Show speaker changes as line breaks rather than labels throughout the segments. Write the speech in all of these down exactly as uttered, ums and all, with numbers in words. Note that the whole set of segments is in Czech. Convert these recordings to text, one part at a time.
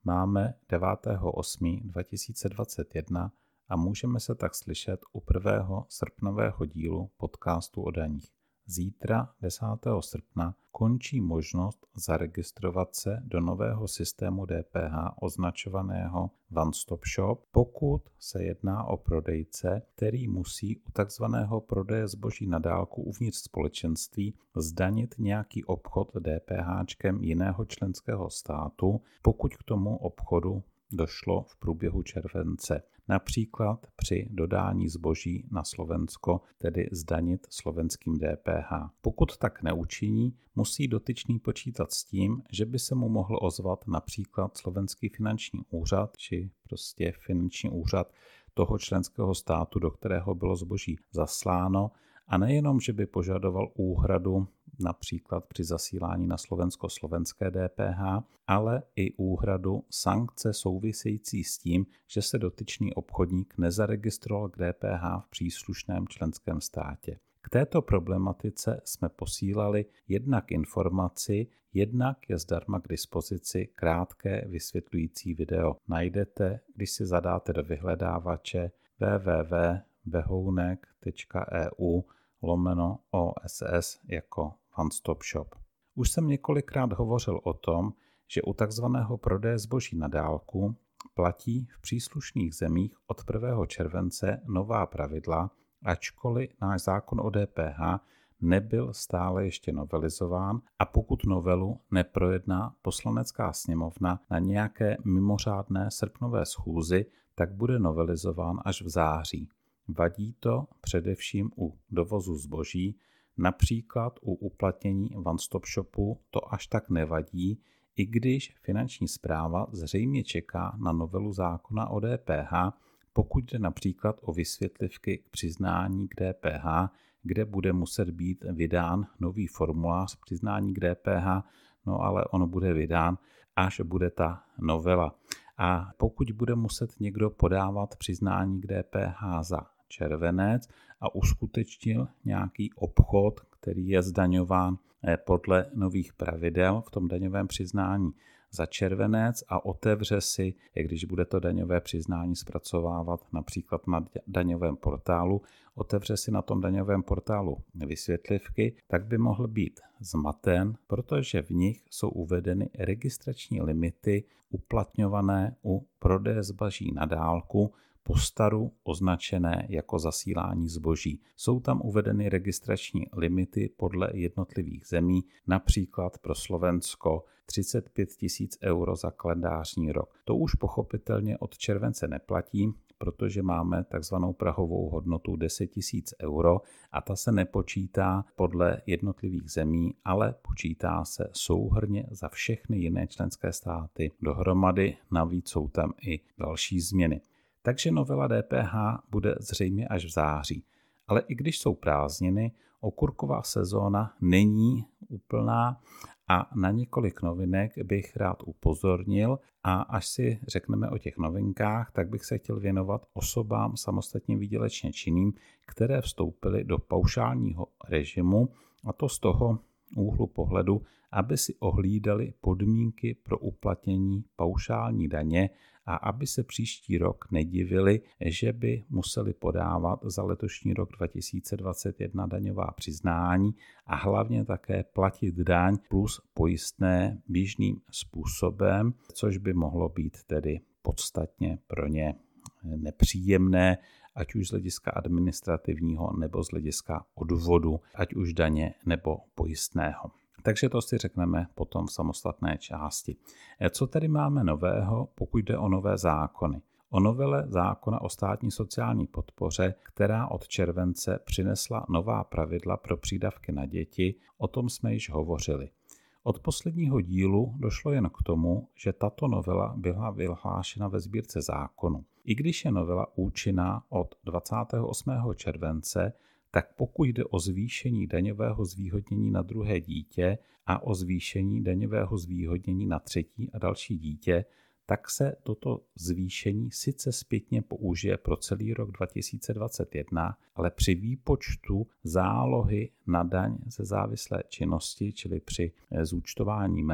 Máme devátého osmého dva tisíce dvacet jedna a můžeme se tak slyšet u prvého srpnového dílu podcastu o daních. Zítra, desátého srpna, končí možnost zaregistrovat se do nového systému D P H označovaného One Stop Shop, pokud se jedná o prodejce, který musí u takzvaného prodeje zboží na dálku uvnitř společenství zdanit nějaký obchod DPHčkem jiného členského státu, pokud k tomu obchodu došlo v průběhu července. Například při dodání zboží na Slovensko, tedy zdanit slovenským D P H. Pokud tak neučiní, musí dotyčný počítat s tím, že by se mu mohl ozvat například slovenský finanční úřad, či prostě finanční úřad toho členského státu, do kterého bylo zboží zasláno, a nejenom, že by požadoval úhradu například při zasílání na Slovensko slovenské D P H, ale i úhradu sankce související s tím, že se dotyčný obchodník nezaregistroval k D P H v příslušném členském státě. K této problematice jsme posílali jednak informaci, jednak je zdarma k dispozici krátké vysvětlující video. Najdete, když si zadáte do vyhledávače w w w tečka behounek tečka e u lomeno O S S jako One Stop Shop. Už jsem několikrát hovořil o tom, že u takzvaného prodeje zboží na dálku platí v příslušných zemích od prvního července nová pravidla, ačkoliv náš zákon o D P H nebyl stále ještě novelizován a pokud novelu neprojedná Poslanecká sněmovna na nějaké mimořádné srpnové schůzi, tak bude novelizován až v září. Vadí to především u dovozu zboží, například u uplatnění One Stop Shopu to až tak nevadí, i když finanční správa zřejmě čeká na novelu zákona o D P H, pokud jde například o vysvětlivky k přiznání k D P H, kde bude muset být vydán nový formulář přiznání k D P H, no ale on bude vydán, až bude ta novela. A pokud bude muset někdo podávat přiznání k D P H za červenec a uskutečnil nějaký obchod, který je zdaňován podle nových pravidel v tom daňovém přiznání za červenec a otevře si, když bude to daňové přiznání zpracovávat například na daňovém portálu, otevře si na tom daňovém portálu vysvětlivky, tak by mohl být zmaten, protože v nich jsou uvedeny registrační limity uplatňované u prodeje zboží na dálku, postaru označené jako zasílání zboží. Jsou tam uvedeny registrační limity podle jednotlivých zemí, například pro Slovensko třicet pět tisíc euro za kalendářní rok. To už pochopitelně od července neplatí, protože máme takzvanou prahovou hodnotu deset tisíc euro a ta se nepočítá podle jednotlivých zemí, ale počítá se souhrnně za všechny jiné členské státy dohromady, navíc jsou tam i další změny. Takže novela D P H bude zřejmě až v září. Ale i když jsou prázdniny, okurková sezóna není úplná a na několik novinek bych rád upozornil a až si řekneme o těch novinkách, tak bych se chtěl věnovat osobám samostatně výdělečně činným, které vstoupily do paušálního režimu, a to z toho úhlu pohledu, aby si ohlídali podmínky pro uplatnění paušální daně a aby se příští rok nedivili, že by museli podávat za letošní rok dva tisíce dvacet jedna daňová přiznání a hlavně také platit daň plus pojistné běžným způsobem, což by mohlo být tedy podstatně pro ně nepříjemné, ať už z hlediska administrativního nebo z hlediska odvodu, ať už daně nebo pojistného. Takže to si řekneme potom v samostatné části. Co tedy máme nového, pokud jde o nové zákony? O novele zákona o státní sociální podpoře, která od července přinesla nová pravidla pro přídavky na děti, o tom jsme již hovořili. Od posledního dílu došlo jen k tomu, že tato novela byla vyhlášena ve sbírce zákonu. I když je novela účinná od dvacátého osmého července, tak pokud jde o zvýšení daňového zvýhodnění na druhé dítě a o zvýšení daňového zvýhodnění na třetí a další dítě, tak se toto zvýšení sice zpětně použije pro celý rok dva tisíce dvacet jedna, ale při výpočtu zálohy na daň ze závislé činnosti, čili při zúčtování mezd,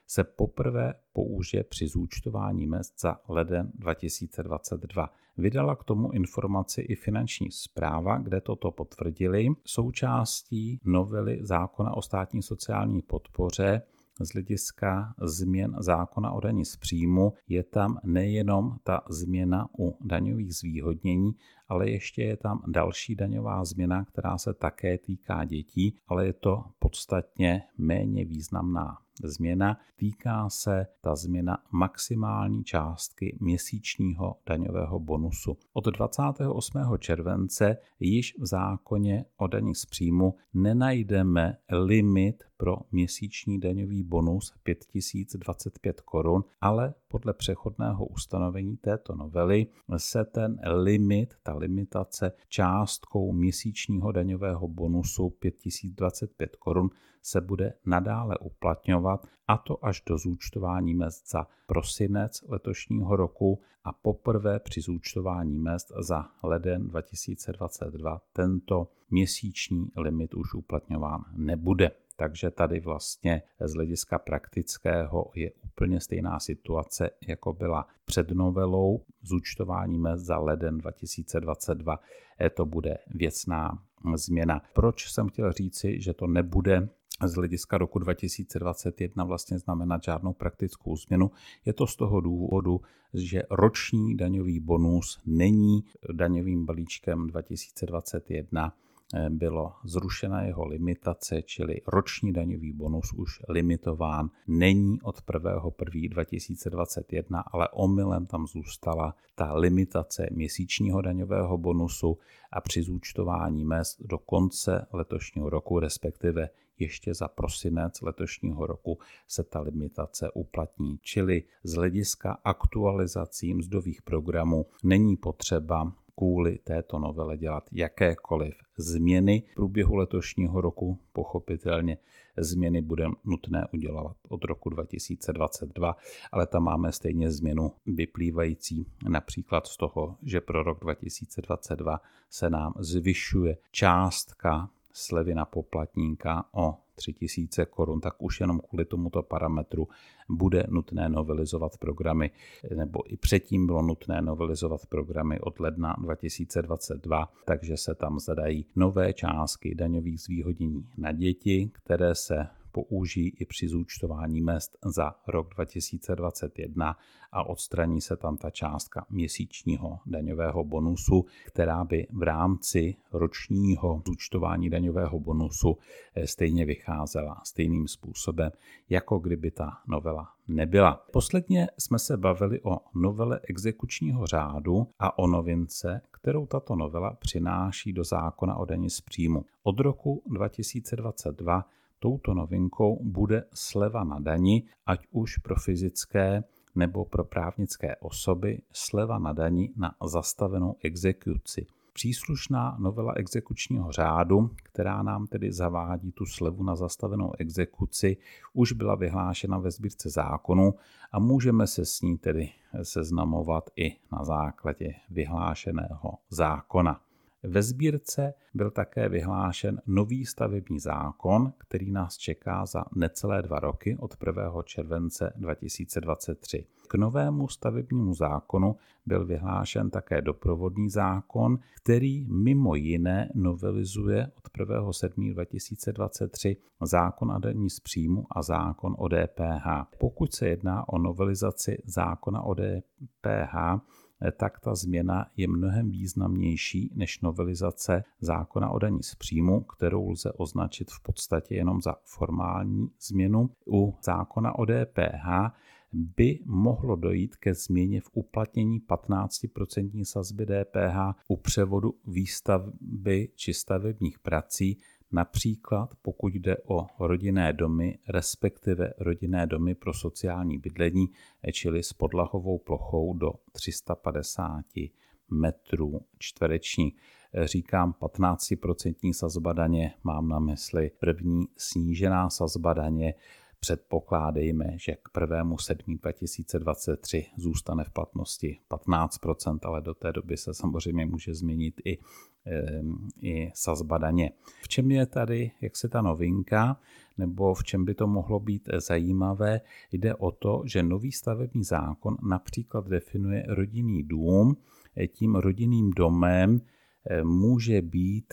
se poprvé použije při zúčtování mezd za leden dva tisíce dvacet dva. Vydala k tomu informaci i Finanční správa, kde toto potvrdili. Součástí novely zákona o státní sociální podpoře z hlediska změn zákona o dani z příjmu je tam nejenom ta změna u daňových zvýhodnění, ale ještě je tam další daňová změna, která se také týká dětí, ale je to podstatně méně významná změna. Týká se ta změna maximální částky měsíčního daňového bonusu. Od dvacátého osmého července již v zákoně o dani z příjmu nenajdeme limit pro měsíční daňový bonus pět tisíc dvacet pět korun, ale podle přechodného ustanovení této novely se ten limit, ta limitace částkou měsíčního daňového bonusu pět tisíc dvacet pět korun se bude nadále uplatňovat, a to až do zúčtování mezd za prosinec letošního roku a poprvé při zúčtování mezd za leden dva tisíce dvacet dva tento měsíční limit už uplatňován nebude. Takže tady vlastně z hlediska praktického je úplně stejná situace, jako byla před novelou. Zúčtování mezd za leden dva tisíce dvacet dva to bude věcná změna. Proč jsem chtěl říci, že to nebude z hlediska roku dva tisíce dvacet jedna vlastně znamenat žádnou praktickou změnu? Je to z toho důvodu, že roční daňový bonus není daňovým balíčkem dva tisíce dvacet jedna, bylo zrušena jeho limitace, čili roční daňový bonus už limitován není od prvního prvního dva tisíce dvacet jedna, ale omylem tam zůstala ta limitace měsíčního daňového bonusu a při zúčtování mezd do konce letošního roku, respektive ještě za prosinec letošního roku se ta limitace uplatní. Čili z hlediska aktualizací mzdových programů není potřeba kvůli této novele dělat jakékoliv změny. V průběhu letošního roku pochopitelně změny bude nutné udělat od roku dva tisíce dvacet dva, ale tam máme stejně změnu vyplývající například z toho, že pro rok dva tisíce dvacet dva se nám zvyšuje částka slevy na poplatníka o tři tisíce korun, tak už jenom kvůli tomuto parametru bude nutné novelizovat programy, nebo i předtím bylo nutné novelizovat programy od ledna dva tisíce dvacet dva, takže se tam zadají nové částky daňových zvýhodnění na děti, které se použijí i při zúčtování mezd za rok dva tisíce dvacet jedna a odstraní se tam ta částka měsíčního daňového bonusu, která by v rámci ročního zúčtování daňového bonusu stejně vycházela stejným způsobem, jako kdyby ta novela nebyla. Posledně jsme se bavili o novele exekučního řádu a o novince, kterou tato novela přináší do zákona o dani z příjmu. Od roku dva tisíce dvacet dva touto novinkou bude sleva na dani, ať už pro fyzické nebo pro právnické osoby, sleva na dani na zastavenou exekuci. Příslušná novela exekučního řádu, která nám tedy zavádí tu slevu na zastavenou exekuci, už byla vyhlášena ve Sbírce zákonů a můžeme se s ní tedy seznamovat i na základě vyhlášeného zákona. Ve Sbírce byl také vyhlášen nový stavební zákon, který nás čeká za necelé dva roky od prvního července dva tisíce dvacet tři. K novému stavebnímu zákonu byl vyhlášen také doprovodný zákon, který mimo jiné novelizuje od prvního sedmého dva tisíce dvacet tři zákon o dani z příjmu a zákon o D P H. Pokud se jedná o novelizaci zákona o D P H, tak ta změna je mnohem významnější než novelizace zákona o dani z příjmu, kterou lze označit v podstatě jenom za formální změnu. U zákona o D P H by mohlo dojít ke změně v uplatnění patnáct procent sazby D P H u převodu výstavby či stavebních prací, například pokud jde o rodinné domy, respektive rodinné domy pro sociální bydlení, čili s podlahovou plochou do tři sta padesát metrů čtverečních. Říkám patnáct procent sazba daně, mám na mysli první snížená sazba daně, Předpokládejme, že k prvnímu sedmého dva tisíce dvacet tři zůstane v platnosti patnáct procent, ale do té doby se samozřejmě může změnit i, i sazba daně. V čem je tady, jak se ta novinka, nebo v čem by to mohlo být zajímavé? Jde o to, že nový stavební zákon například definuje rodinný dům. Tím rodinným domem může být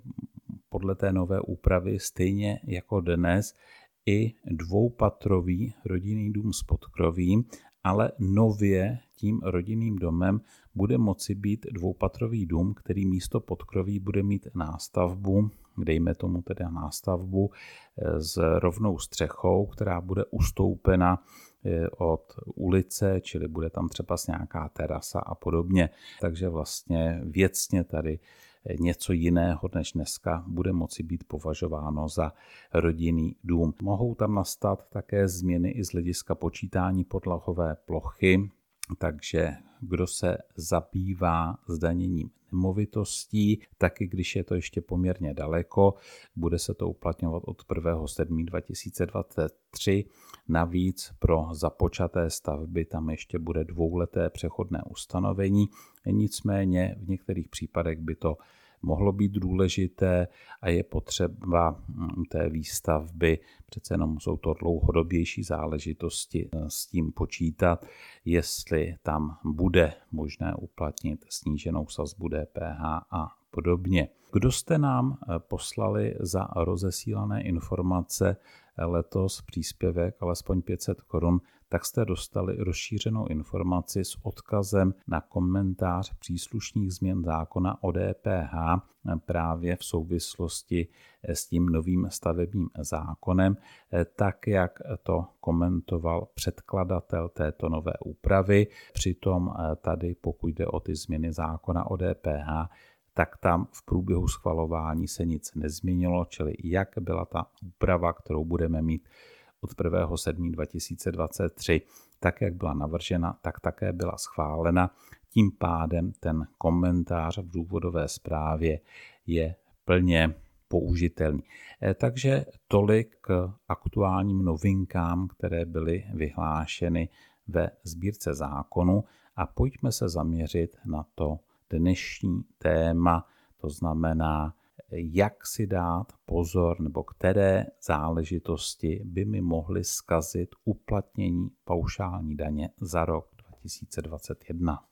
podle té nové úpravy stejně jako dnes i dvoupatrový rodinný dům s podkrovím, ale nově tím rodinným domem bude moci být dvoupatrový dům, který místo podkroví bude mít nástavbu, dejme tomu teda nástavbu s rovnou střechou, která bude ustoupena od ulice, čili bude tam třeba nějaká terasa a podobně. Takže vlastně věcně tady něco jiného než dneska bude moci být považováno za rodinný dům. Mohou tam nastat také změny i z hlediska počítání podlahové plochy, takže kdo se zabývá zdaněním nemovitostí, taky když je to ještě poměrně daleko, bude se to uplatňovat od prvního sedmého dva tisíce dvacet tři. Navíc pro započaté stavby tam ještě bude dvouleté přechodné ustanovení, nicméně v některých případech by to mohlo být důležité a je potřeba té výstavby, přece jenom jsou to dlouhodobější záležitosti, s tím počítat, jestli tam bude možné uplatnit sníženou sazbu D P H a podobně. Kdo jste nám poslali za rozesílané informace letos příspěvek alespoň pět set korun, tak jste dostali rozšířenou informaci s odkazem na komentář příslušných změn zákona o D P H právě v souvislosti s tím novým stavebním zákonem, tak jak to komentoval předkladatel této nové úpravy. Přitom tady, pokud jde o ty změny zákona o D P H, tak tam v průběhu schvalování se nic nezměnilo, čili jak byla ta úprava, kterou budeme mít od prvního sedmého dva tisíce dvacet tři, tak jak byla navržena, tak také byla schválena. Tím pádem ten komentář v důvodové zprávě je plně použitelný. Takže tolik k aktuálním novinkám, které byly vyhlášeny ve sbírce zákonu, a pojďme se zaměřit na to dnešní téma, to znamená, jak si dát pozor, nebo které záležitosti by mi mohly zkazit uplatnění paušální daně za rok dva tisíce dvacet jedna.